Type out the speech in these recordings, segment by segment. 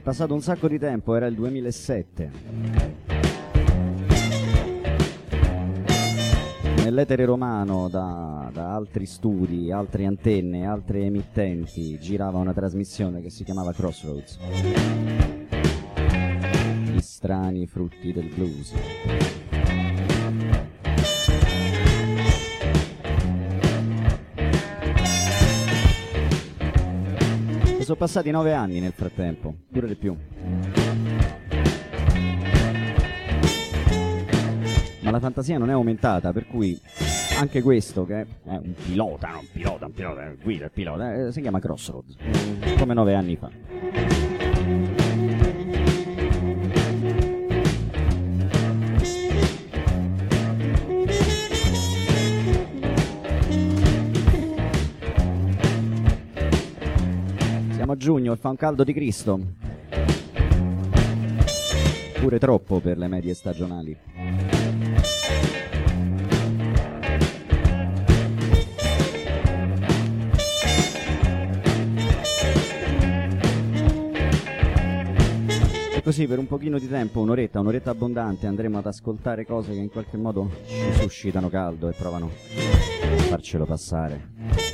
passato un sacco di tempo, era il 2007. Nell'etere romano, da altri studi, altre antenne, altre emittenti, girava una trasmissione che si chiamava Crossroads. Gli strani frutti del blues. Sono passati 9 anni nel frattempo, pure di più. Ma la fantasia non è aumentata, per cui anche questo, che è un pilota, guida il pilota, si chiama Crossroads, come 9 anni fa. Siamo a giugno e fa un caldo di Cristo, pure troppo per le medie stagionali. E così per un pochino di tempo, un'oretta abbondante, andremo ad ascoltare cose che in qualche modo ci suscitano caldo e provano a farcelo passare.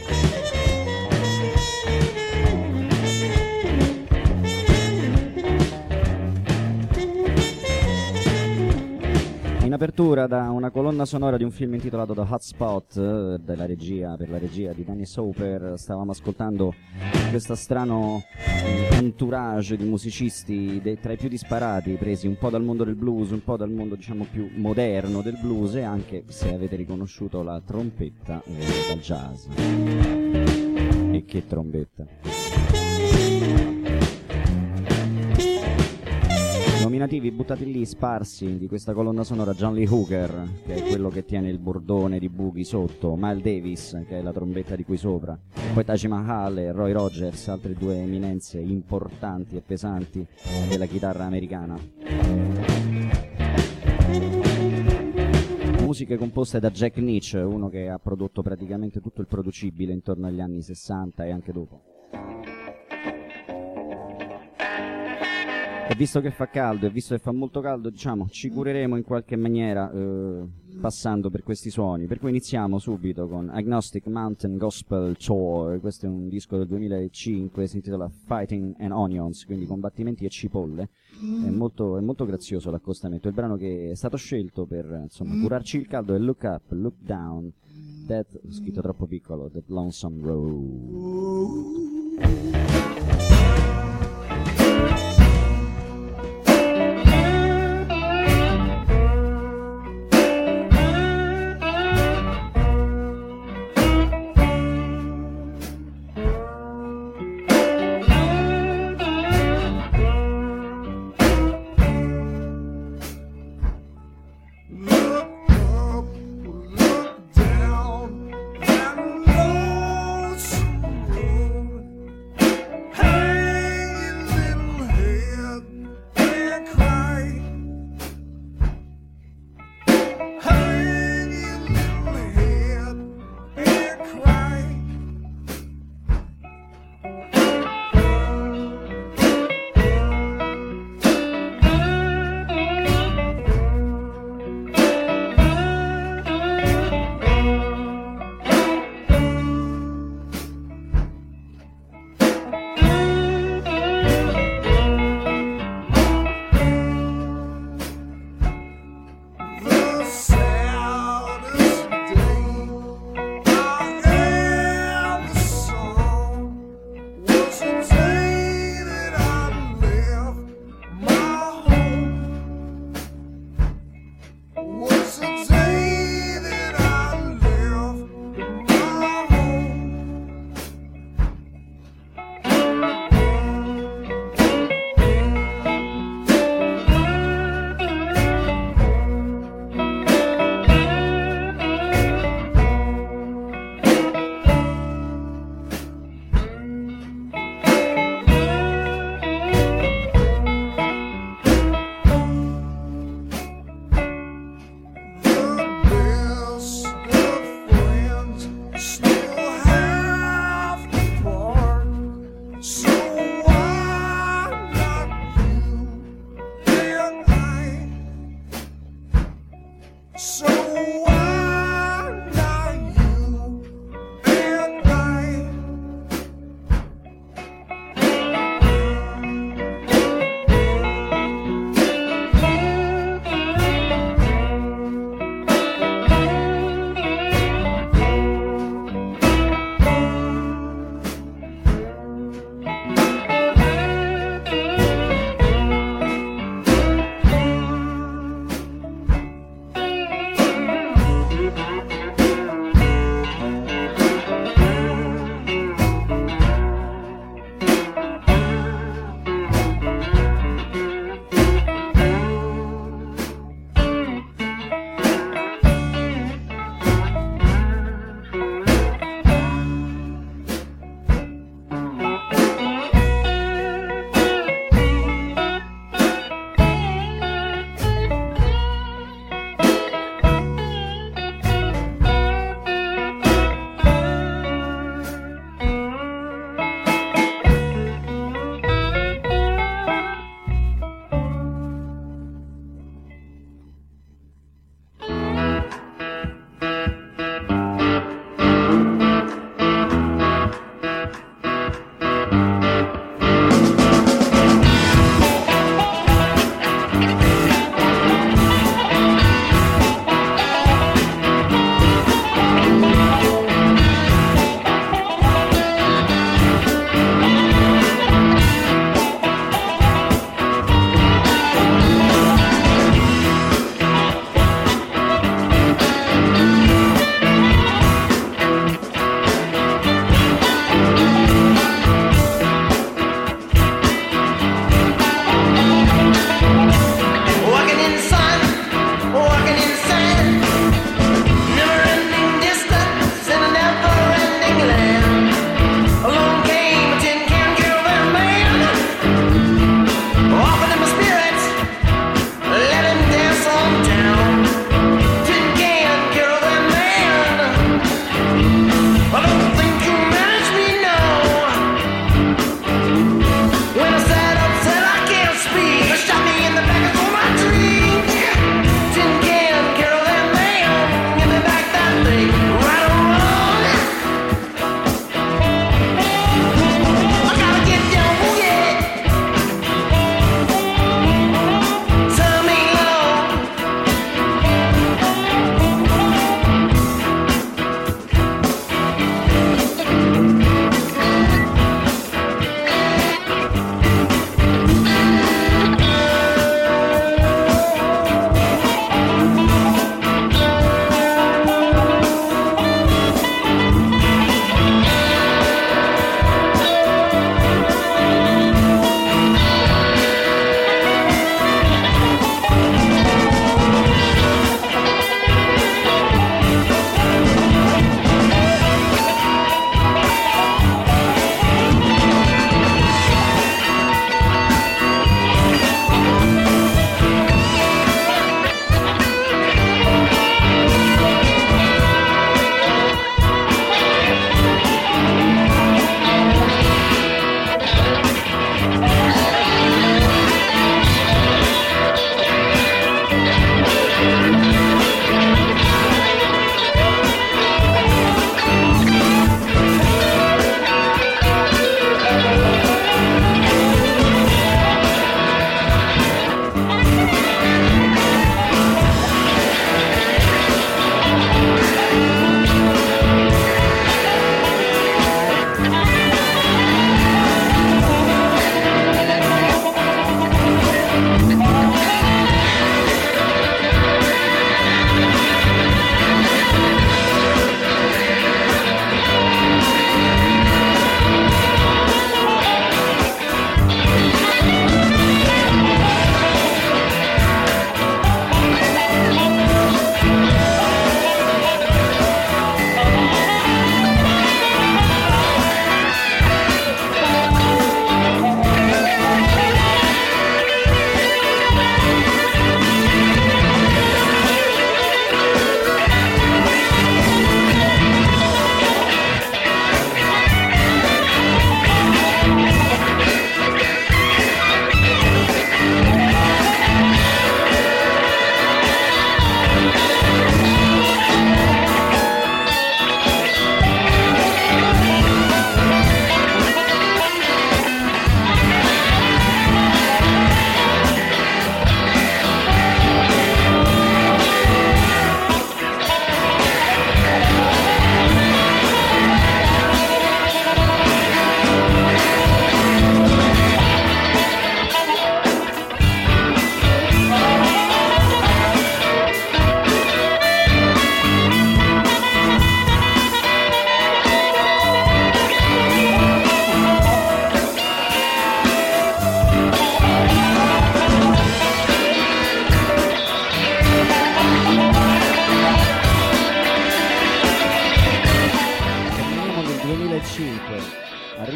In apertura, da una colonna sonora di un film intitolato The Hotspot, per la regia di Danny Sauper, stavamo ascoltando questo strano entourage di musicisti tra i più disparati, presi un po' dal mondo del blues, un po' dal mondo diciamo più moderno del blues, e anche, se avete riconosciuto, la trompetta dal jazz. E che trombetta! Nominativi buttati lì, sparsi, di questa colonna sonora: John Lee Hooker, che è quello che tiene il bordone di boogie sotto, Miles Davis, che è la trombetta di qui sopra, poi Taj Mahal e Roy Rogers, altre due eminenze importanti e pesanti della chitarra americana. Musiche composte da Jack Nitzsche, uno che ha prodotto praticamente tutto il producibile intorno agli anni 60 e anche dopo. E visto che fa caldo, e visto che fa molto caldo, diciamo, ci cureremo in qualche maniera passando per questi suoni. Per cui iniziamo subito con Agnostic Mountain Gospel Tour. Questo è un disco del 2005, si intitola Fighting and Onions, quindi combattimenti e cipolle. È molto grazioso l'accostamento. Il brano che è stato scelto per, insomma, curarci il caldo è Look Up, Look Down, That, scritto troppo piccolo, That Lonesome Road.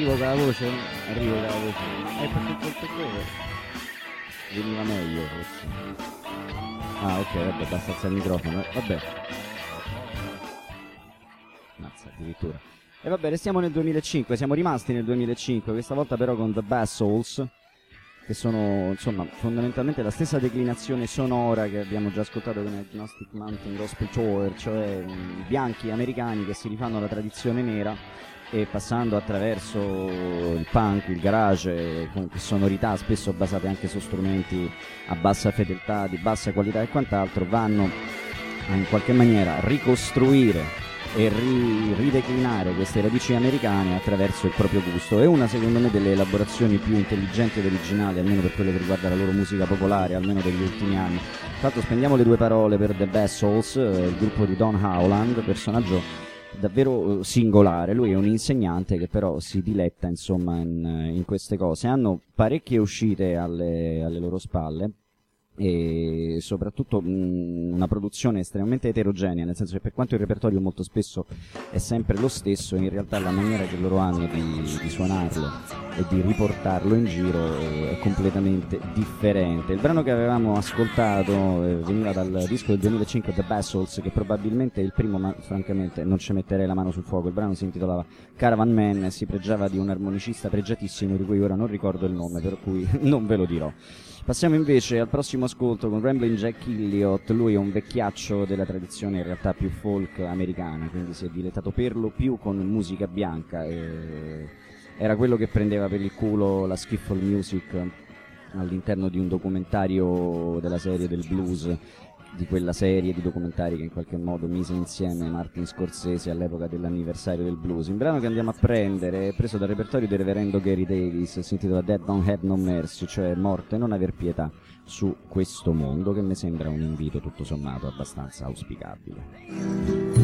arrivo con la voce, è perché col cover veniva meglio forse. Ah, ok, vabbè, basta alzare il microfono, vabbè. Mazza, addirittura. E vabbè, restiamo nel 2005, siamo rimasti nel 2005, questa volta però con The Bass Souls, che sono, insomma, fondamentalmente la stessa declinazione sonora che abbiamo già ascoltato con Agnostic Mountain Gospel Tour, cioè bianchi americani che si rifanno alla tradizione nera e passando attraverso il punk, il garage, con sonorità spesso basate anche su strumenti a bassa fedeltà, di bassa qualità e quant'altro, vanno a in qualche maniera ricostruire e rideclinare queste radici americane attraverso il proprio gusto. È una, secondo me, delle elaborazioni più intelligenti ed originali, almeno per quello che riguarda la loro musica popolare, almeno degli ultimi anni. Tra l'altro spendiamo le due parole per The Bass Souls, il gruppo di Don Howland, personaggio davvero singolare. Lui è un insegnante che però si diletta, insomma, in queste cose. Hanno parecchie uscite alle loro spalle e soprattutto una produzione estremamente eterogenea, nel senso che per quanto il repertorio molto spesso è sempre lo stesso, in realtà la maniera che loro hanno di suonarlo e di riportarlo in giro è completamente differente. Il brano che avevamo ascoltato veniva dal disco del 2005 The Bass Souls, che probabilmente è il primo, ma francamente non ci metterei la mano sul fuoco. Il brano si intitolava Caravan Man e si pregiava di un armonicista pregiatissimo di cui ora non ricordo il nome, per cui non ve lo dirò. Passiamo invece al prossimo ascolto con Ramblin' Jack Elliott. Lui è un vecchiaccio della tradizione in realtà più folk americana, quindi si è dilettato per lo più con musica bianca, era quello che prendeva per il culo la skiffle music all'interno di un documentario della serie del blues, di quella serie di documentari che in qualche modo mise insieme Martin Scorsese all'epoca dell'anniversario del blues. Il brano che andiamo a prendere è preso dal repertorio del reverendo Gary Davis, si intitola Dead Don't Have No Mercy, cioè morte non aver pietà su questo mondo, che mi sembra un invito tutto sommato abbastanza auspicabile.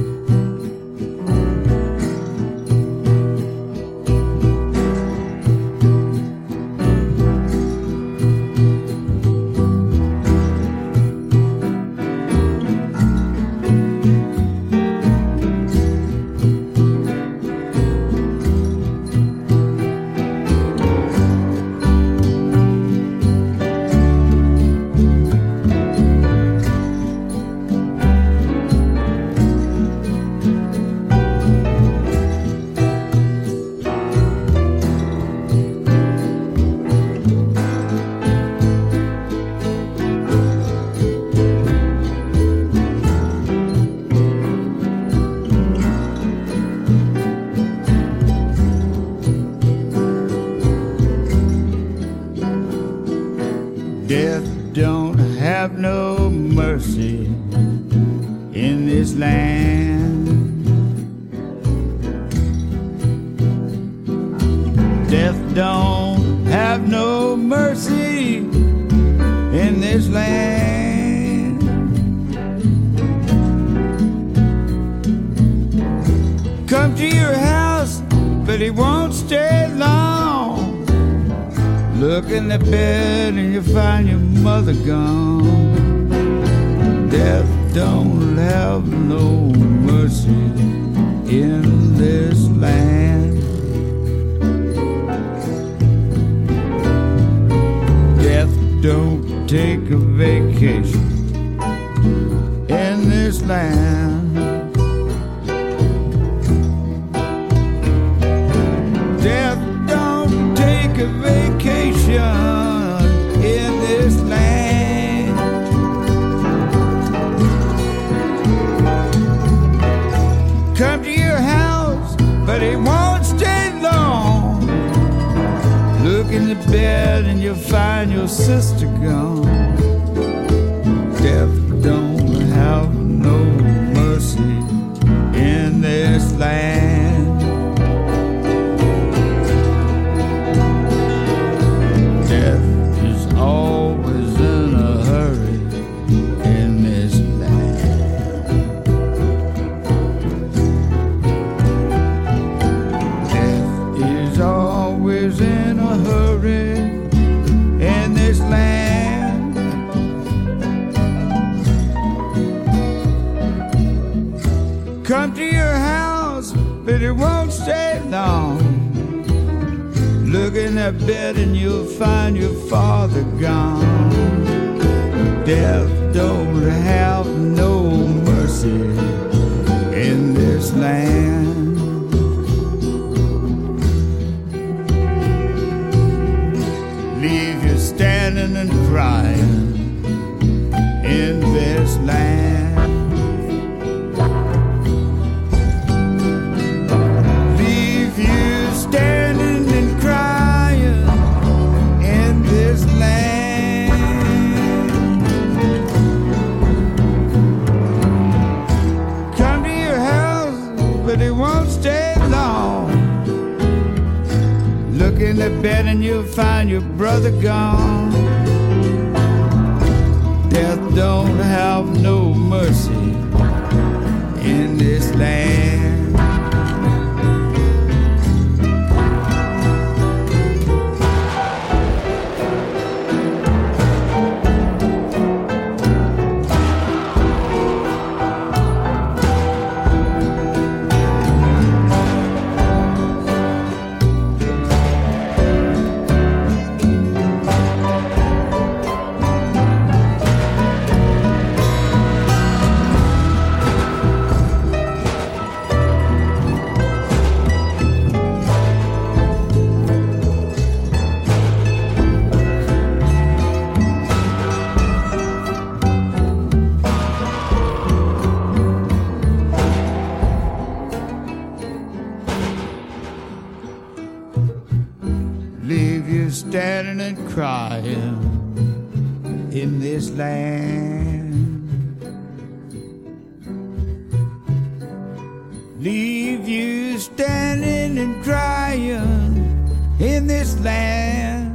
Look in that bed and you'll find your father gone. Death don't have no mercy in this land. Leave you standing and crying in this land. Leave you standing and crying in this land. Come to your house, but it won't stay long. Look in the bed and you'll find your brother gone. Death don't have no mercy in this land. Leave you standing and crying in this land. Leave you standing and crying in this land.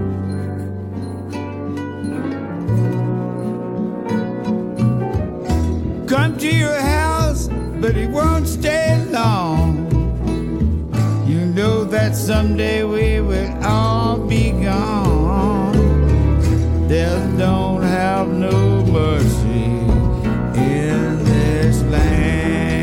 Come to your house, but it won't stay long. You know that someday we will all be gone. Death don't have no mercy in this land.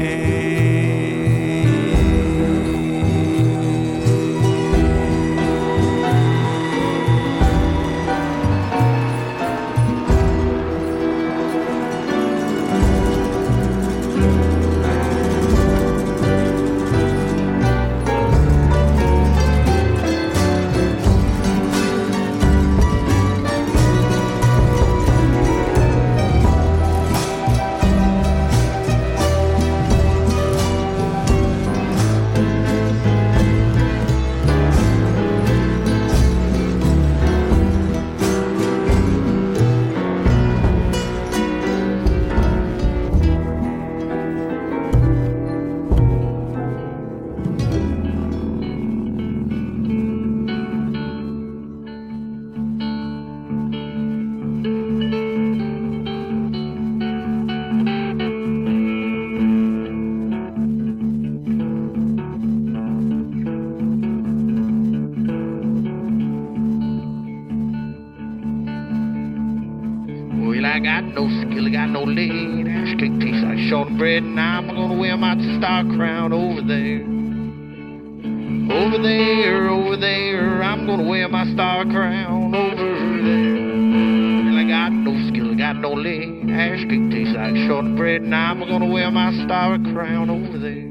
I got no skill, I got no lead. Ash cake tastes like shortbread, and I'm gonna wear my star crown over there. Over there, over there, I'm gonna wear my star crown over there. Well, I got no skill, I got no lead. Ash cake tastes like shortbread, and I'm gonna wear my star crown over there.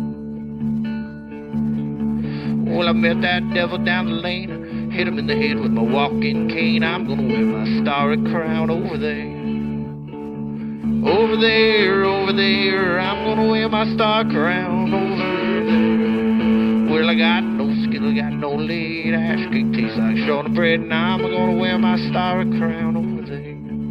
Well, I met that devil down the lane, hit him in the head with my walking cane. I'm gonna wear my starry crown over there. Over there, over there, I'm gonna wear my star crown over there. Well, I got no skill, I got no lead. Ash cake tastes like shortbread, and I'm gonna wear my starry crown over there.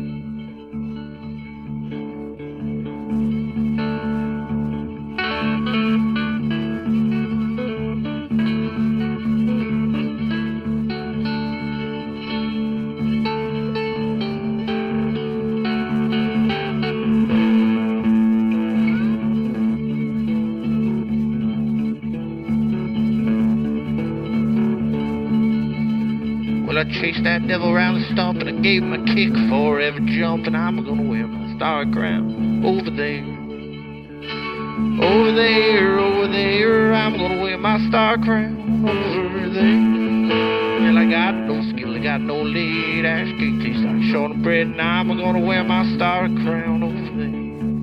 I chased that devil around the stump and I gave him a kick for every jump, and I'm gonna wear my star crown over there. Over there, over there, I'm gonna wear my star crown over there. got no lead. Ash cake tastes like shortbread, and I'm gonna wear my starry crown over there.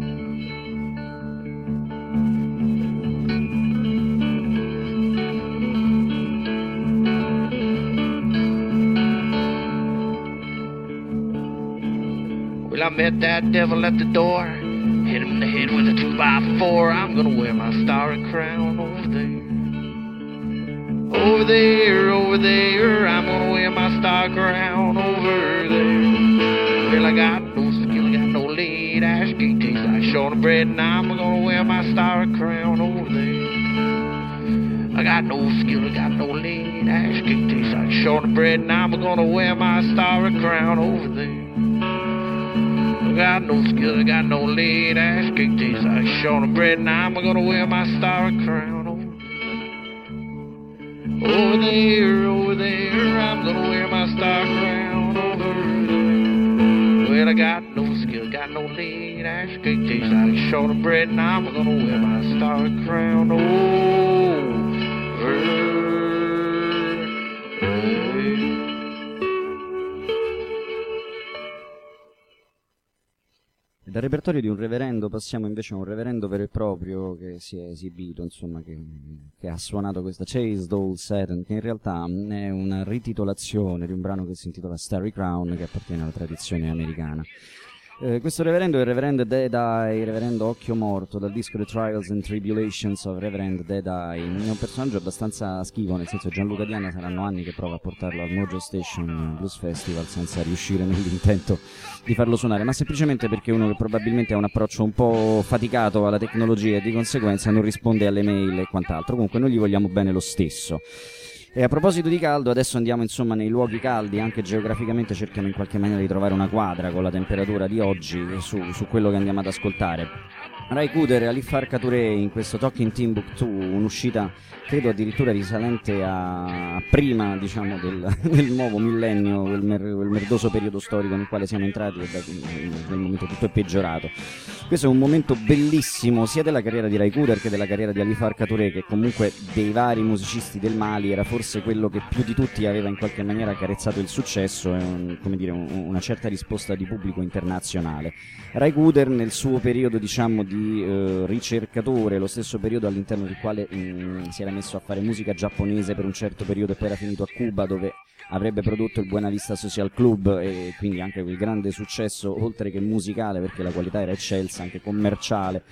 Well, I met that devil at the door, hit him in the head with a 2x4. I'm gonna wear my starry crown over there. Over there, over there, I'm gonna wear my star crown over there. Well, I got no skill, I got no lead. Ash cake tastes like shortbread, and I'm gonna wear my star crown over there. I got no skill, I got no lead. Ash cake tastes like shortbread, and I'm gonna wear my star crown over there. I got no skill, I got no lead. Ash cake tastes like shortbread, and I'm gonna wear my star crown over there. Over there, I'm gonna wear my star crown over there. Well, I got no skill, got no lead. Ash cake tastes like shortbread, and I'm gonna wear my star crown over there. Dal repertorio di un reverendo passiamo invece a un reverendo vero e proprio che si è esibito, insomma, che ha suonato questa Chased Old Satan, che in realtà è una rititolazione di un brano che si intitola Starry Crown, che appartiene alla tradizione americana. Questo reverendo è il Reverend Deadeye, reverendo Occhio Morto, dal disco The Trials and Tribulations of Reverend Deadeye. È un personaggio abbastanza schivo, nel senso che Gianluca Diana saranno anni che prova a portarlo al Mojo Station Blues Festival senza riuscire nell'intento di farlo suonare, ma semplicemente perché è uno che probabilmente ha un approccio un po' faticato alla tecnologia e di conseguenza non risponde alle mail e quant'altro. Comunque noi gli vogliamo bene lo stesso. E a proposito di caldo, adesso andiamo insomma nei luoghi caldi, anche geograficamente cerchiamo in qualche maniera di trovare una quadra con la temperatura di oggi su quello che andiamo ad ascoltare. Ray Cooder e Alif Farka Touré in questo Talking Timbuktu, un'uscita credo addirittura risalente a prima, diciamo, del nuovo millennio, quel merdoso periodo storico nel quale siamo entrati e nel momento tutto è peggiorato. Questo è un momento bellissimo sia della carriera di Ray Cooder che della carriera di Alif Farka Touré, che comunque dei vari musicisti del Mali era forse quello che più di tutti aveva in qualche maniera carezzato il successo e una certa risposta di pubblico internazionale. Ray Cooder nel suo periodo, diciamo, di ricercatore, lo stesso periodo all'interno del quale si era messo a fare musica giapponese per un certo periodo e poi era finito a Cuba, dove avrebbe prodotto il Buena Vista Social Club e quindi anche quel grande successo, oltre che musicale perché la qualità era eccelsa, anche commerciale,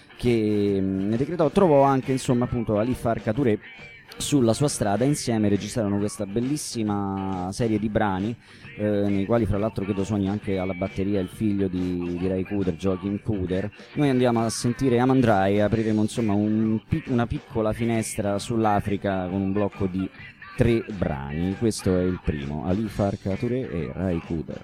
che ne decretò. Trovò anche insomma appunto Alif Farka Touré sulla sua strada, insieme registrarono questa bellissima serie di brani nei quali fra l'altro credo suoni anche alla batteria il figlio di Ray Cooder, Joachim Cooder. Noi andiamo a sentire Amandrai e apriremo insomma una piccola finestra sull'Africa con un blocco di 3 brani. Questo è il primo, Alif Farka Touré e Ray Cooder.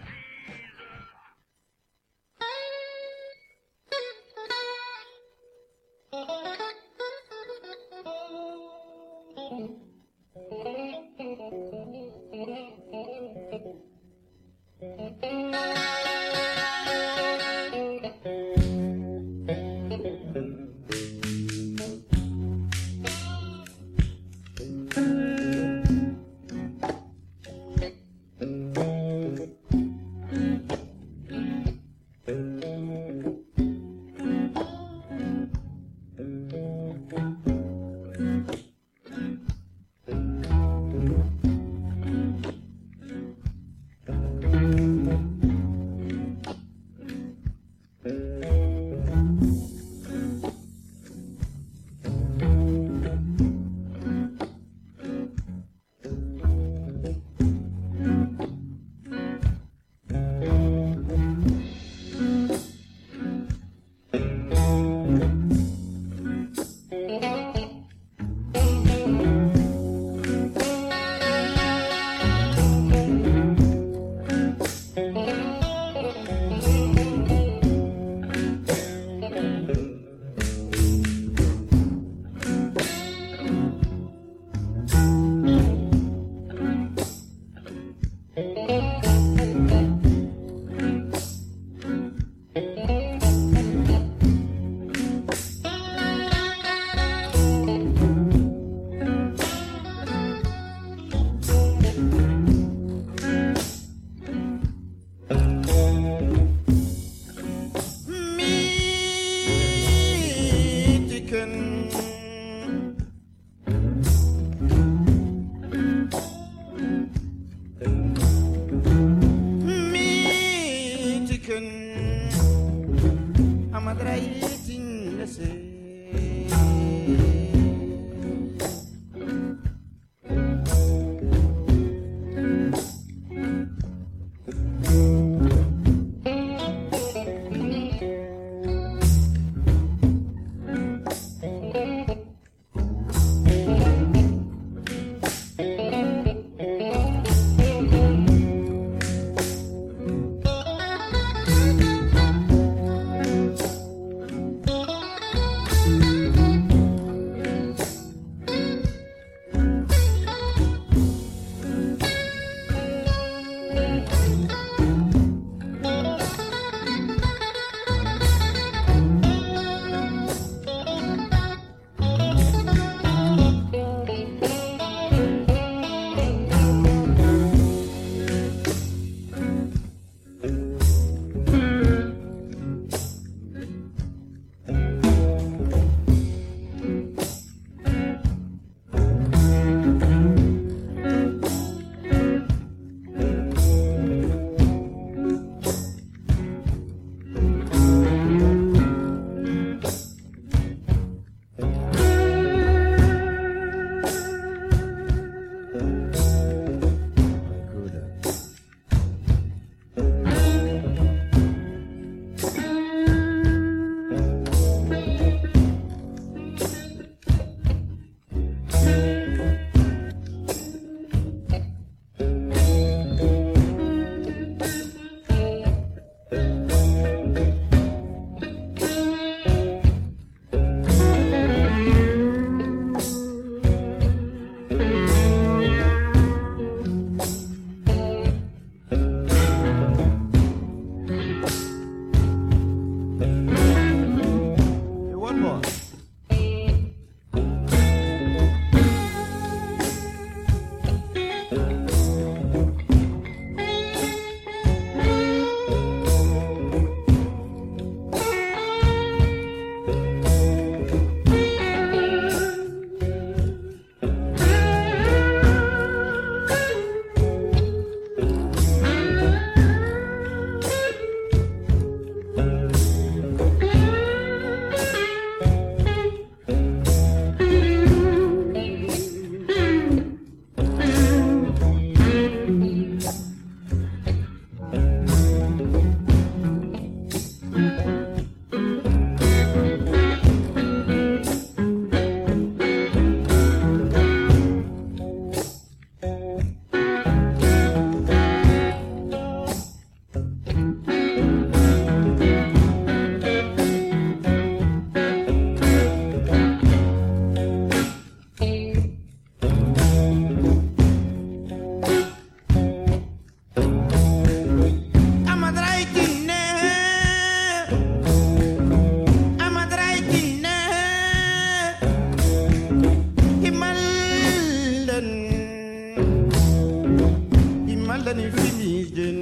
Himalani Filistin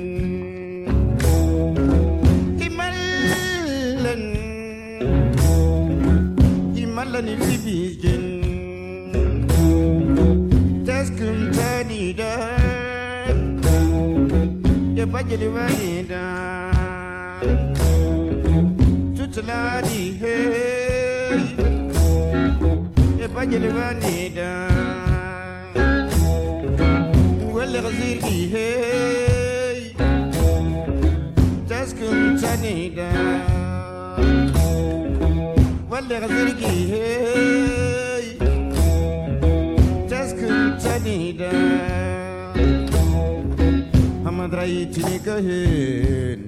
Himalani Filistin Taskum Tanida Yabajali Vanida Tutaladi Hey Yabajali Vanida Well-Ghaziri Hey Taskum Tanida Well-Ghaziri Hey Taskum Tanida Hamad Raitini Kahin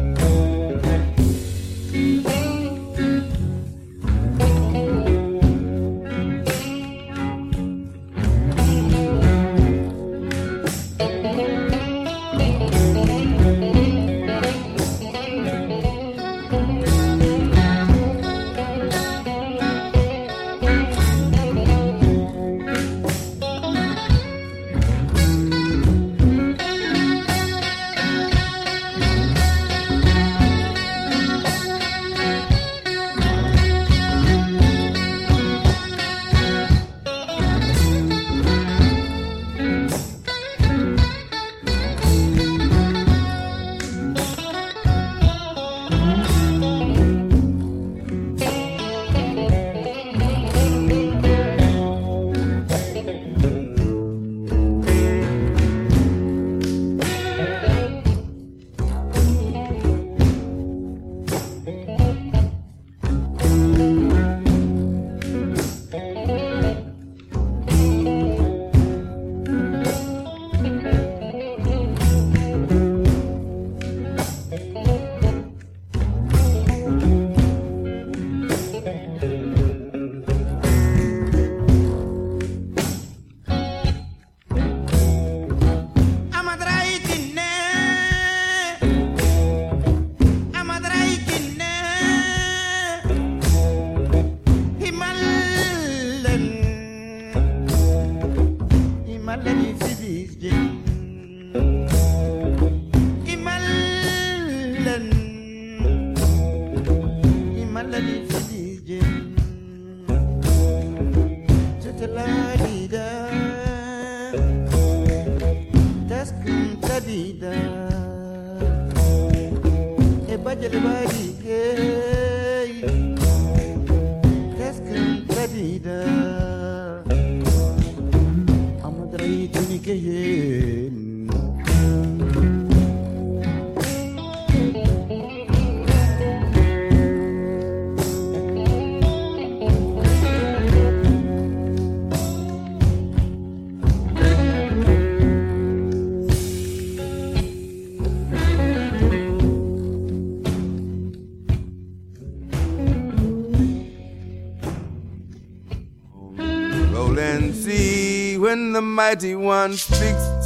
When the mighty one speaks to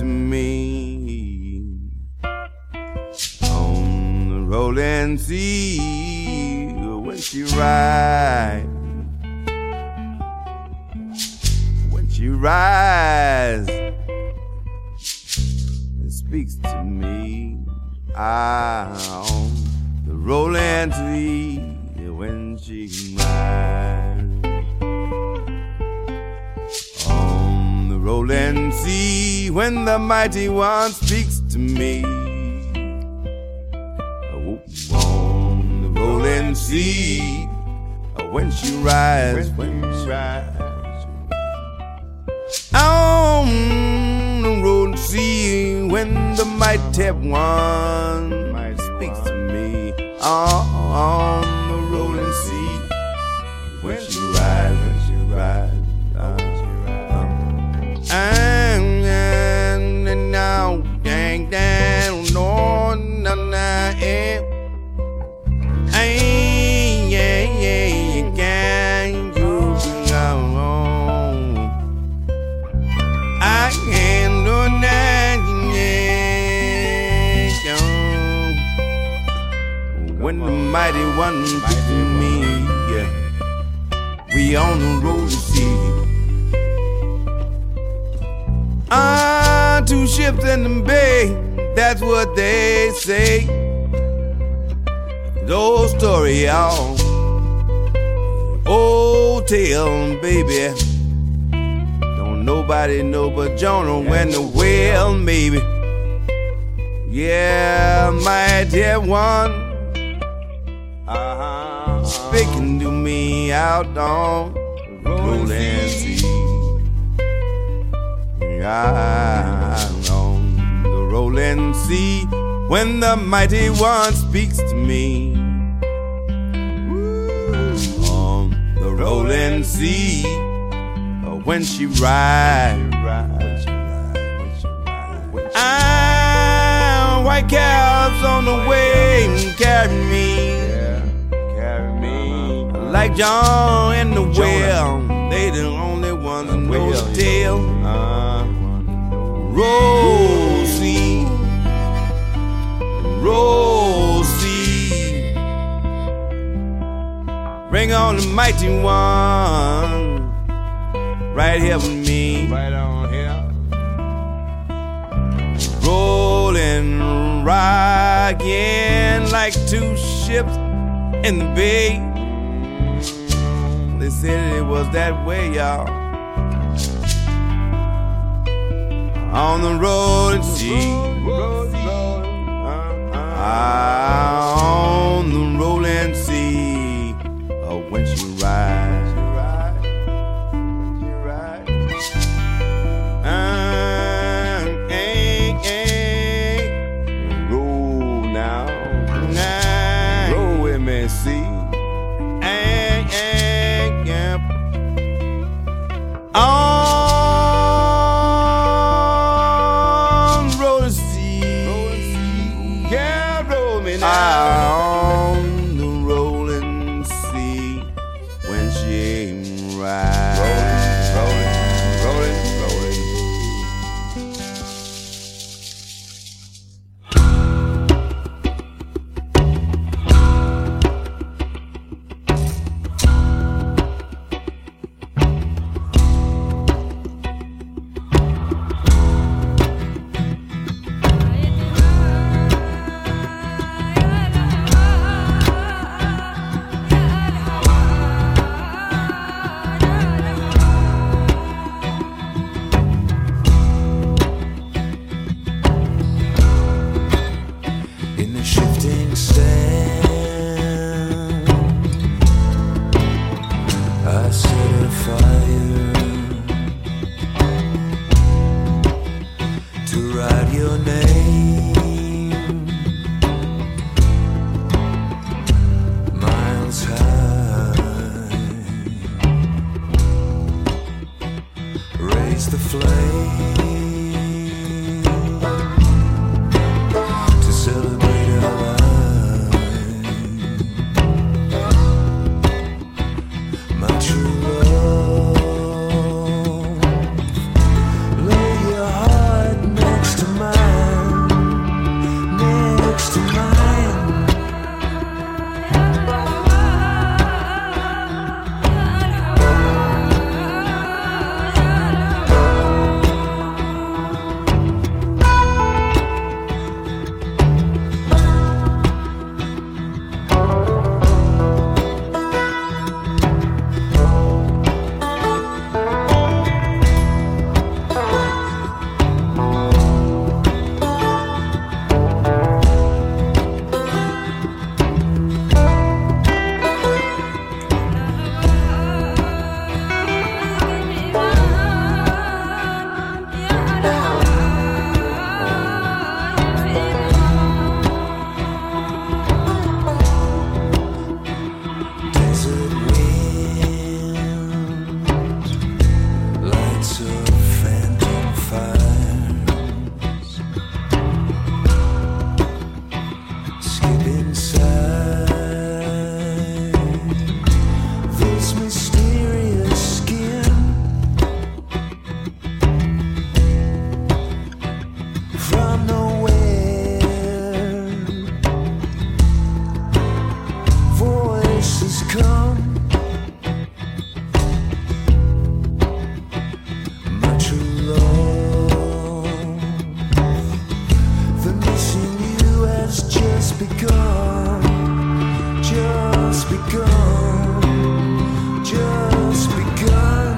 me on the rolling sea, when she rides, it speaks to me on the rolling sea, when she rides. Rolling sea, when the mighty one speaks to me. On the rolling sea, when she rides, on the rolling sea, when the mighty one speaks to me. On the rolling sea, when she rides, and now, dang, down, no, I can't do nothing. When the mighty one speaks to me, we on the road to see. To two ships in the bay, that's what they say. The old story, y'all, old tale, baby. Don't nobody know but Jonah when the whale, maybe. Yeah, my dear one, speaking to me out on the rolling sea. Out on the rolling sea, when the mighty one speaks to me. On the rolling sea, when she rides. White calves on the way and carry me, like John and the whale. They the only ones who know the tale. Rosie, Rosie, bring on the mighty one, right here with me, right on here. Rolling, rocking like two ships in the bay. They said it was that way, y'all. On the rolling sea, on the rolling sea, when she rides. On the rolling sea, when she rides. Rolling, rolling, just begun, just begun, just begun.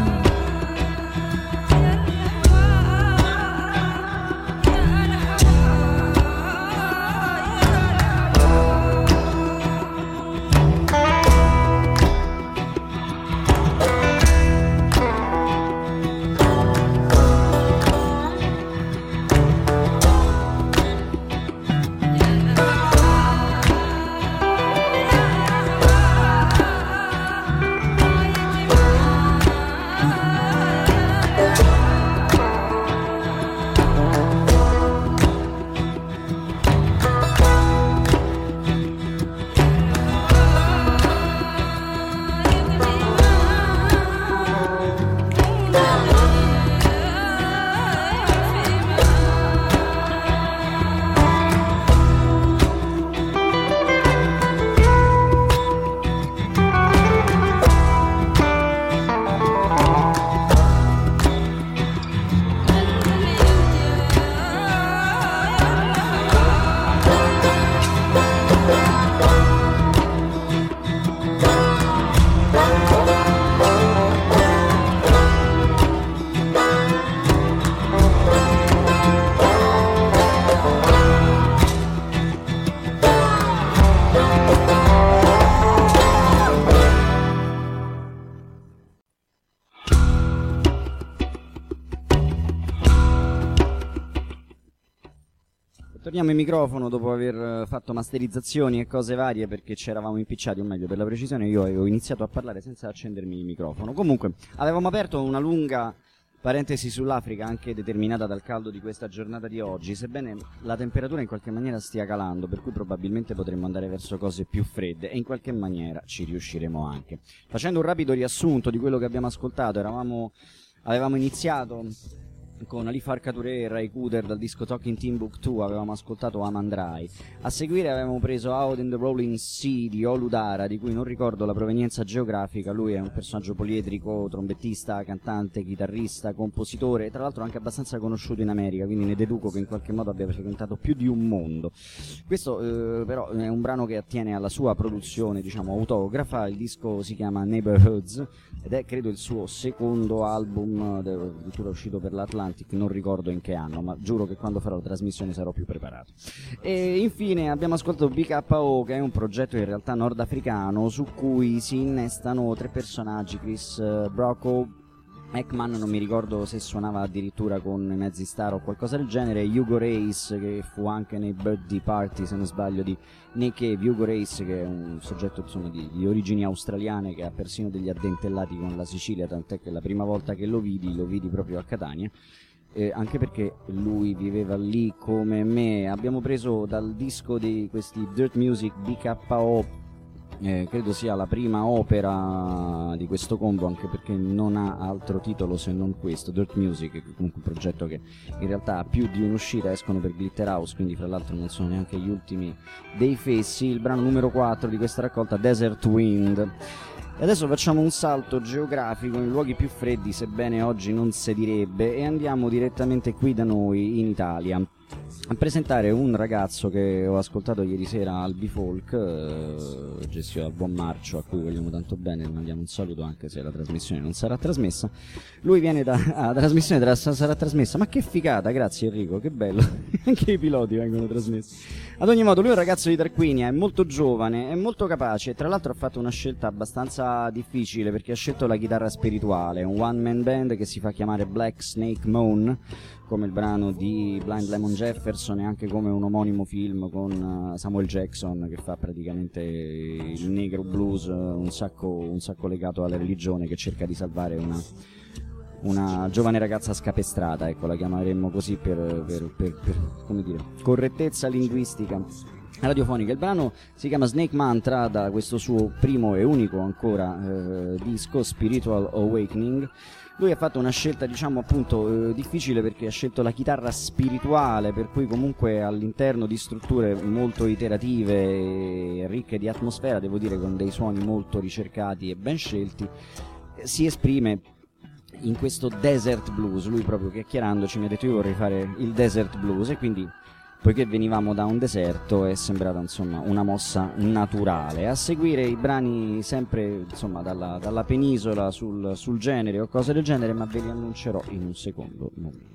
Torniamo in microfono dopo aver fatto masterizzazioni e cose varie perché ci eravamo impicciati, o meglio per la precisione io avevo iniziato a parlare senza accendermi il microfono. Comunque avevamo aperto una lunga parentesi sull'Africa, anche determinata dal caldo di questa giornata di oggi, sebbene la temperatura in qualche maniera stia calando, per cui probabilmente potremmo andare verso cose più fredde e in qualche maniera ci riusciremo anche. Facendo un rapido riassunto di quello che abbiamo ascoltato, avevamo iniziato con Ali Farka Touré e Ray Cooder dal disco Talking Timbuktu, avevamo ascoltato Amandrai. A seguire avevamo preso Out in the Rolling Sea di Olu Dara, di cui non ricordo la provenienza geografica. Lui è un personaggio poliedrico, trombettista, cantante, chitarrista, compositore, tra l'altro anche abbastanza conosciuto in America, quindi ne deduco che in qualche modo abbia frequentato più di un mondo. Questo però è un brano che attiene alla sua produzione, diciamo, autografa. Il disco si chiama Neighborhoods ed è credo il suo secondo album, addirittura uscito per l'Atlantic, non ricordo in che anno, ma giuro che quando farò la trasmissione sarò più preparato. E infine abbiamo ascoltato BKO, che è un progetto in realtà nordafricano su cui si innestano tre personaggi: Chris Brocco, Ekman, non mi ricordo se suonava addirittura con i Mezzi Star o qualcosa del genere, Hugo Race, che fu anche nei Birthday Party, se non sbaglio, di Nick Cave. Hugo Race, che è un soggetto insomma di origini australiane, che ha persino degli addentellati con la Sicilia, tant'è che la prima volta che lo vidi proprio a Catania, anche perché lui viveva lì come me. Abbiamo preso dal disco di questi Dirt Music BKO, credo sia la prima opera di questo combo, anche perché non ha altro titolo se non questo, Dirt Music, che è comunque un progetto che in realtà ha più di un'uscita, escono per Glitter House, quindi fra l'altro non sono neanche gli ultimi dei fessi. Il brano numero 4 di questa raccolta, Desert Wind. E adesso facciamo un salto geografico in luoghi più freddi, sebbene oggi non si direbbe, e andiamo direttamente qui da noi in Italia a presentare un ragazzo che ho ascoltato ieri sera al Bifolk, gestito dal buon Marcio, a cui vogliamo tanto bene, mandiamo un saluto anche se la trasmissione non sarà trasmessa. Lui viene la trasmissione sarà trasmessa, ma che figata, grazie Enrico, che bello, anche i piloti vengono trasmessi. Ad ogni modo lui è un ragazzo di Tarquinia, è molto giovane, è molto capace, tra l'altro ha fatto una scelta abbastanza difficile perché ha scelto la chitarra spirituale, un one man band che si fa chiamare Black Snake Moan, come il brano di Blind Lemon Jefferson, e anche come un omonimo film con Samuel Jackson, che fa praticamente il negro blues, un sacco legato alla religione, che cerca di salvare una giovane ragazza scapestrata, ecco, la chiameremmo così per come dire, correttezza linguistica radiofonica. Il brano si chiama Snake Mantra, da questo suo primo e unico ancora disco, Spiritual Awakening. Lui ha fatto una scelta, diciamo appunto, difficile, perché ha scelto la chitarra spirituale, per cui comunque all'interno di strutture molto iterative e ricche di atmosfera, devo dire con dei suoni molto ricercati e ben scelti, si esprime in questo desert blues. Lui proprio chiacchierandoci mi ha detto: io vorrei fare il desert blues, e quindi poiché venivamo da un deserto è sembrata insomma una mossa naturale. A seguire i brani sempre insomma dalla penisola sul genere o cose del genere, ma ve li annuncerò in un secondo momento.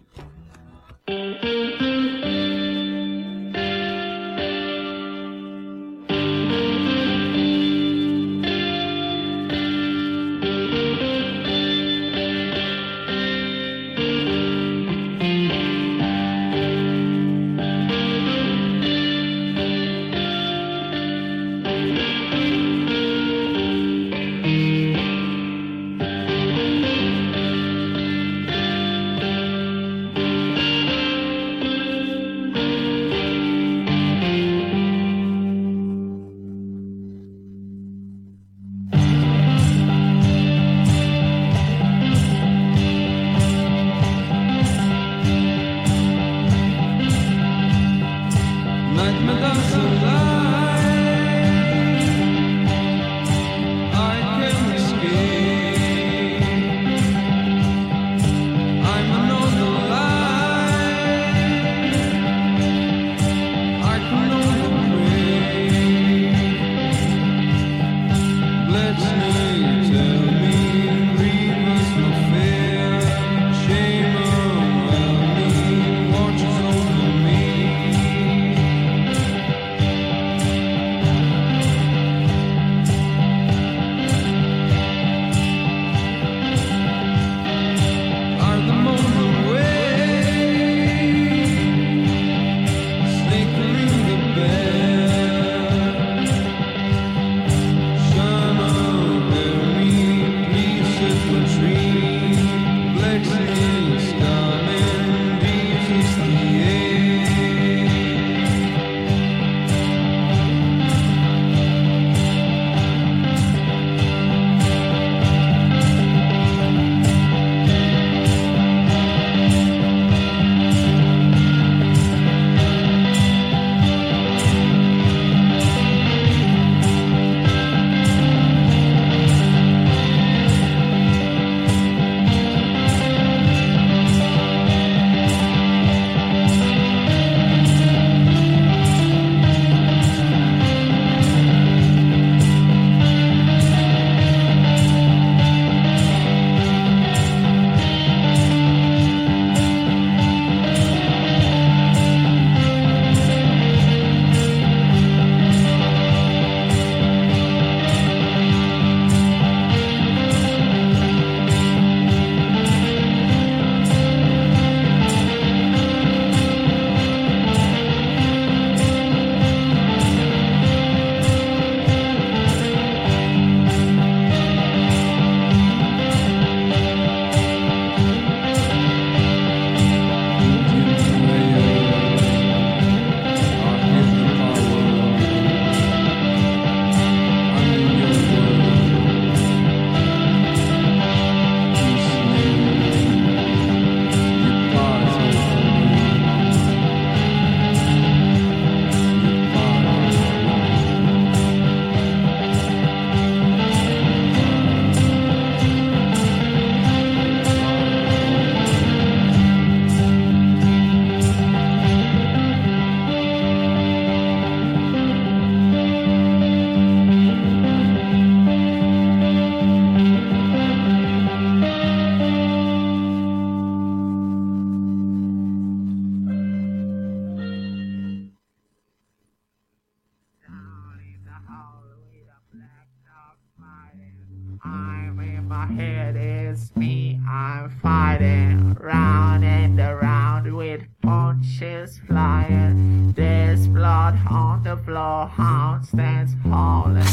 my head is me. I'm fighting round and around with punches flying. There's blood on the floor, hound stands howling.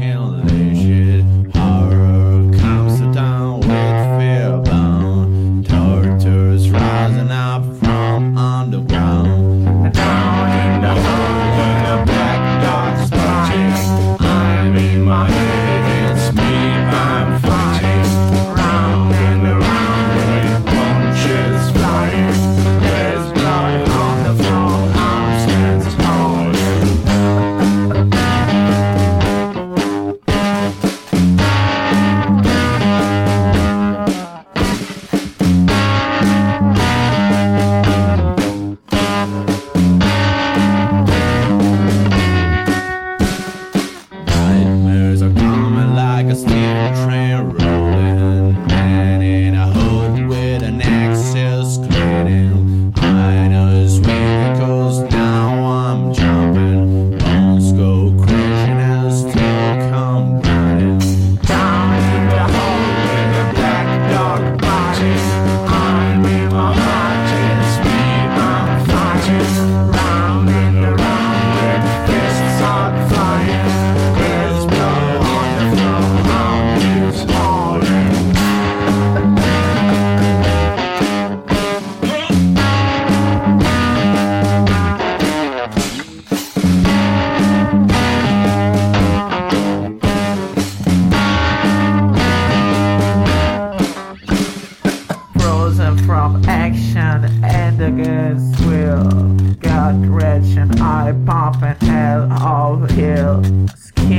Horror comes down with fear bound.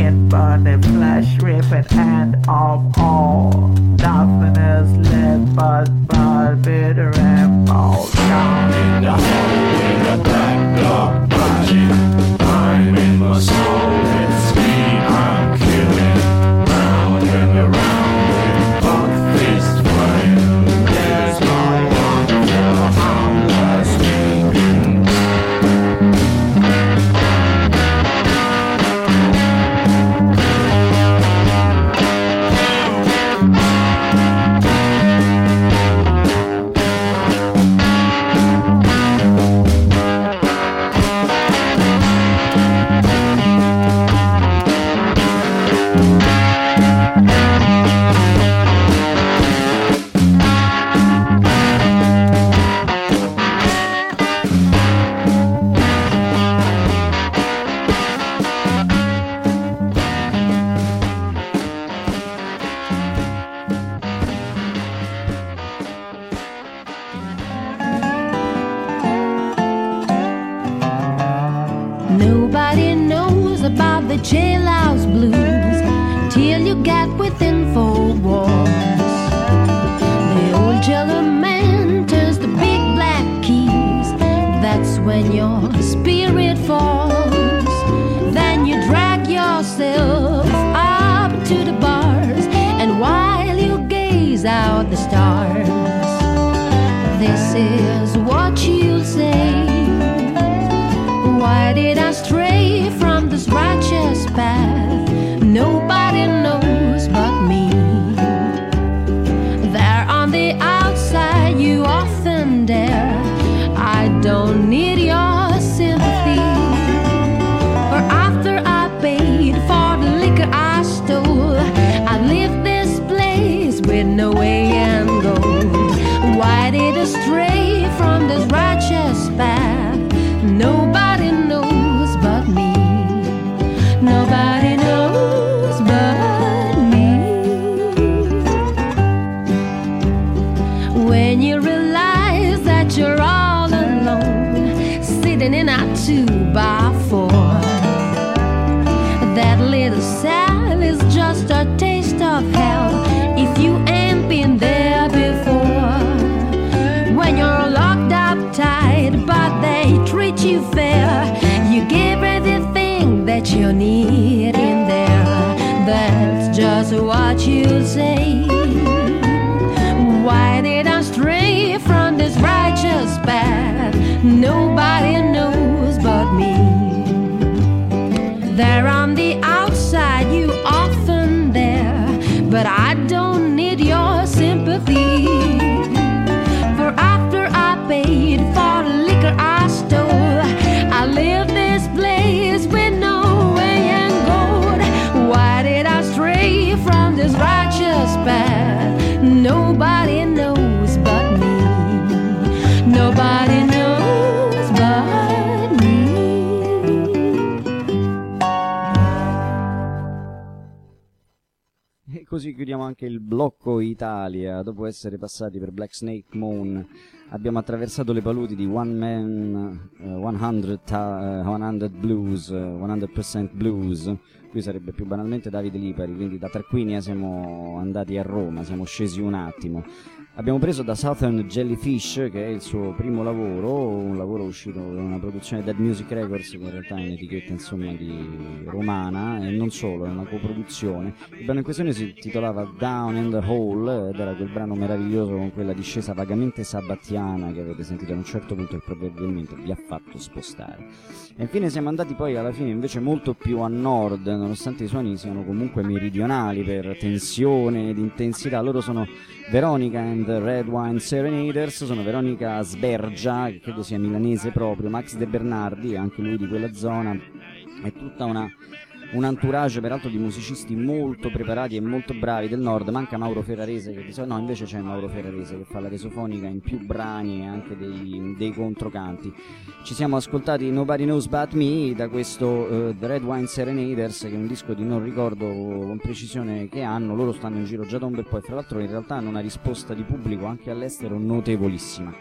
burning, burning, flesh ripping and all. Nothing is left but blood, bitter and bold. Down in the hole with the black dog punching. I'm in my soul, it's me I'm killing. Round and around with both fists flying. There's no one for harmless weeping. Nobody knows about the jailhouse blues till you get within 4 walls. The old jailer man turns the big black keys. That's when your spirit falls. Then you drag yourself up to the bars, and while you gaze out the stars, this is what you'll say. Why did I stray from this righteous path? Nobody knows but me. There on the outside you often dare. I don't need your sympathy. For after I paid for the liquor I stole, I left this place with no way and go. Why did I stray from this righteous path? Nobody knows but me. Nobody knows but me. When you realize that you're all alone, sitting in a 2x4, that little cell is just a taste of hell if you ain't been there before. When you're locked up tight, but they treat you fair, you give everything that you need in there. That's just what you say. Why did I stray from this righteous path? Nobody knows but me. There on the outside you often there, but I don't need your sympathy. For after I paid for the liquor I stole, I left this place with no way and gold. Why did I stray from this righteous path? Nobody knows but me. Nobody knows but me. E così chiudiamo anche il blocco Italia. Dopo essere passati per Black Snake Moon, abbiamo attraversato le paludi di One Man 100 Blues, 100% Blues. Qui sarebbe più banalmente Davide Lipari, quindi da Tarquinia siamo andati a Roma, siamo scesi un attimo. Abbiamo preso da Southern Jellyfish, che è il suo primo lavoro, un lavoro uscito da una produzione Dead Music Records, che in realtà è un'etichetta insomma di romana, e non solo, è una coproduzione. Il brano in questione si titolava Down in the Hole, ed era quel brano meraviglioso con quella discesa vagamente sabattiana che avete sentito a un certo punto e probabilmente vi ha fatto spostare. E infine siamo andati poi alla fine invece molto più a nord, nonostante i suoni siano comunque meridionali per tensione ed intensità. Loro sono Veronica and the Red Wine Serenaders, sono Veronica Sbergia, che credo sia milanese proprio, Max De Bernardi, anche lui di quella zona, è tutta un entourage peraltro di musicisti molto preparati e molto bravi del nord. Manca Mauro Ferrarese, no, invece c'è Mauro Ferrarese che fa la resofonica in più brani e anche dei controcanti. Ci siamo ascoltati Nobody Knows But Me da questo The Red Wine Serenaders, che è un disco di non ricordo con precisione che anno. Loro stanno in giro già da un bel po' e fra l'altro in realtà hanno una risposta di pubblico anche all'estero notevolissima.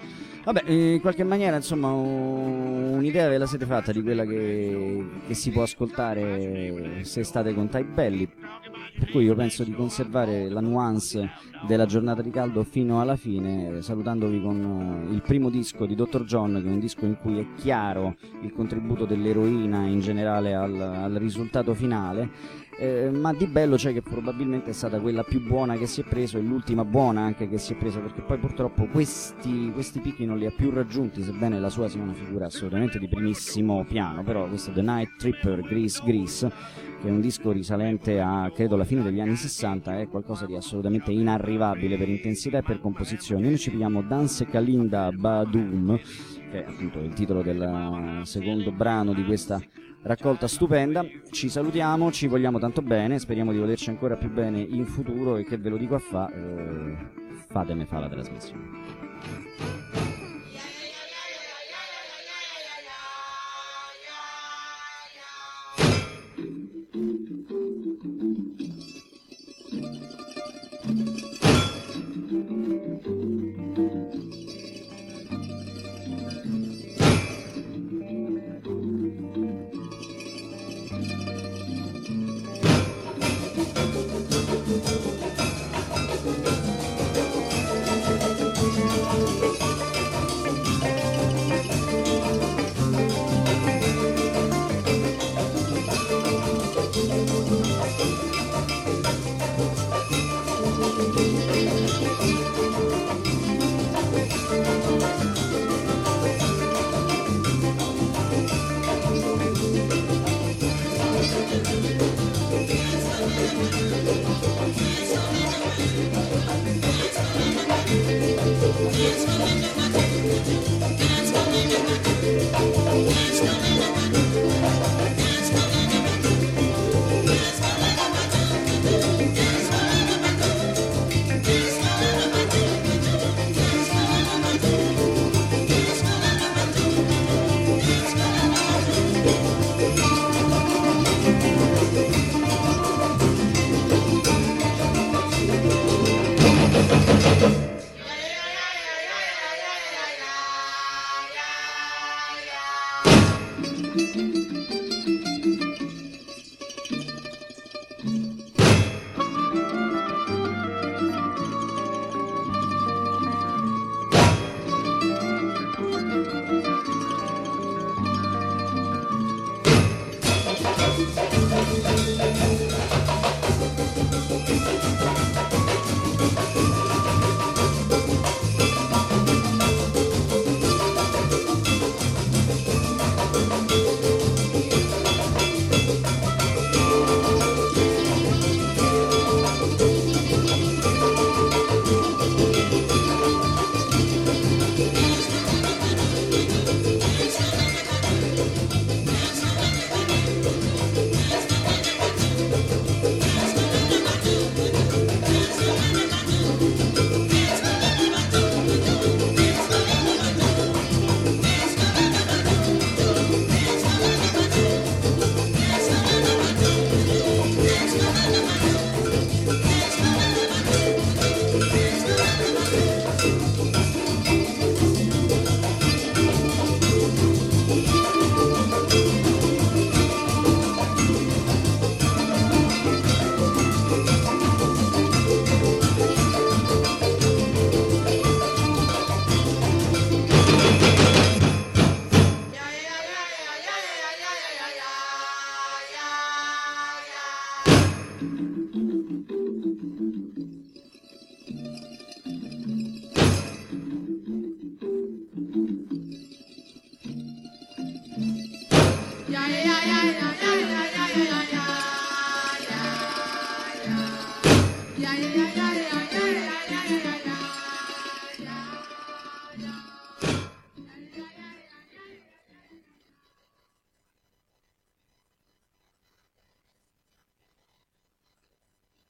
Vabbè, in qualche maniera, insomma, un'idea ve la siete fatta di quella che si può ascoltare se state con Tai Belli, per cui io penso di conservare la nuance della giornata di caldo fino alla fine, salutandovi con il primo disco di Dr. John, che è un disco in cui è chiaro il contributo dell'eroina in generale al risultato finale. Ma di bello c'è che probabilmente è stata quella più buona che si è preso e l'ultima buona anche che si è presa, perché poi purtroppo questi picchi non li ha più raggiunti, sebbene la sua sia una figura assolutamente di primissimo piano. Però questo The Night Tripper Grease, che è un disco risalente a credo la fine degli anni 60, è qualcosa di assolutamente inarrivabile per intensità e per composizione. Noi ci pigliamo Danse Kalinda Badoom, che è appunto il titolo del secondo brano di questa raccolta stupenda. Ci salutiamo, ci vogliamo tanto bene, speriamo di volerci ancora più bene in futuro, e che ve lo dico a fatemi fa la trasmissione.